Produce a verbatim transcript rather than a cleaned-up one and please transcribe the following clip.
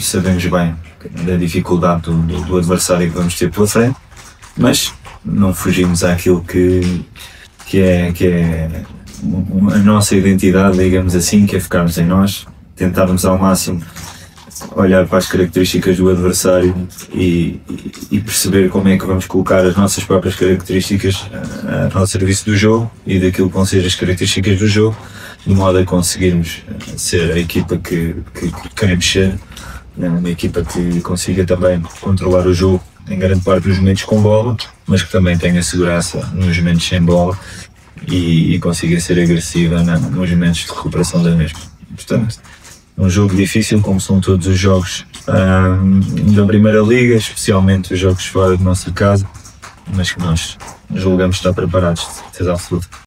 sabemos bem da dificuldade do, do, do adversário que vamos ter pela frente, mas não fugimos àquilo que, que, é, que é a nossa identidade, digamos assim, que é focarmos em nós, tentarmos ao máximo olhar para as características do adversário e, e, e perceber como é que vamos colocar as nossas próprias características uh, ao serviço do jogo e daquilo que vão ser as características do jogo, de modo a conseguirmos ser a equipa que, que, que queremos ser, uma equipa que consiga também controlar o jogo em grande parte dos momentos com bola, mas que também tenha segurança nos momentos sem bola e, e consiga ser agressiva na, nos momentos de recuperação da mesma. Portanto, um jogo difícil, como são todos os jogos um, da Primeira Liga, especialmente os jogos fora de nossa casa, mas que nós julgamos estar preparados, de certeza absoluta.